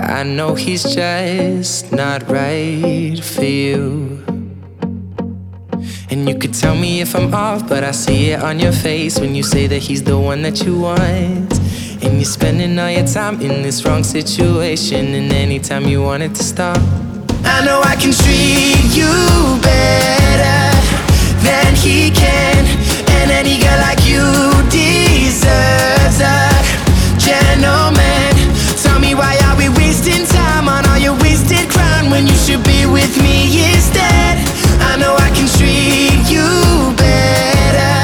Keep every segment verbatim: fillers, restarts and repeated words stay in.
I know he's just not right for you. And you could tell me if I'm off, but I see it on your face when you say that he's the one that you want. And you're spending all your time in this wrong situation, and anytime you want it to stop, I know I can treat you better than he can. And any girl like you deserves a gentleman. Tell me, why are we wasting time on all your wasted crown when you should be with me instead? I know I can treat you better,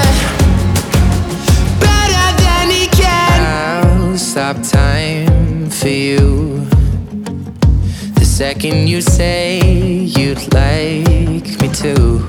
better than he can. I'll stop time for you the second you say you'd like me to.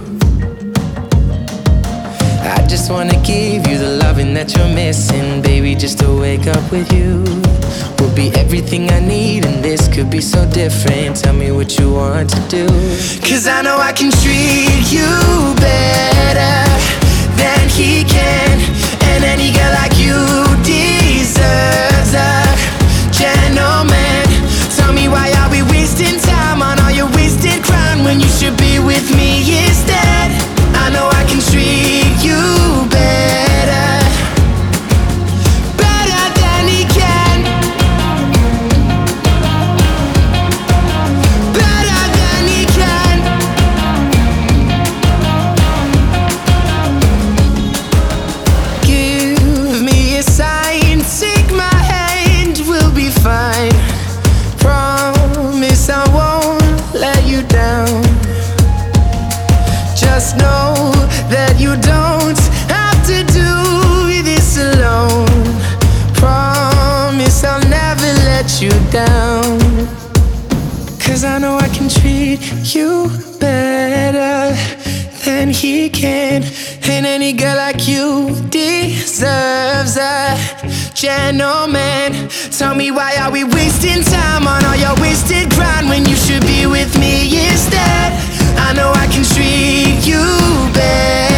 I just wanna give you the loving that you're missing, baby. Just to wake up with you will be everything I need, and this could be so different. Tell me what you want to do, 'cause I know I can treat you better than he can. And any girl like you deserves a gentleman. Tell me, why are we wasting time on all your wasted crown when you should be with me instead? I know I can treat you better, better than he can, better than he can. Give me a sign, take my hand, we'll be fine. Promise I won't let you down. Just know that you don't have to do this alone. Promise I'll never let you down, 'cause I know I can treat you better than he can. And any girl like you deserves a gentleman. Tell me, why are we wasting time on all your wasted grind when you should be with me instead? I know I can treat you better.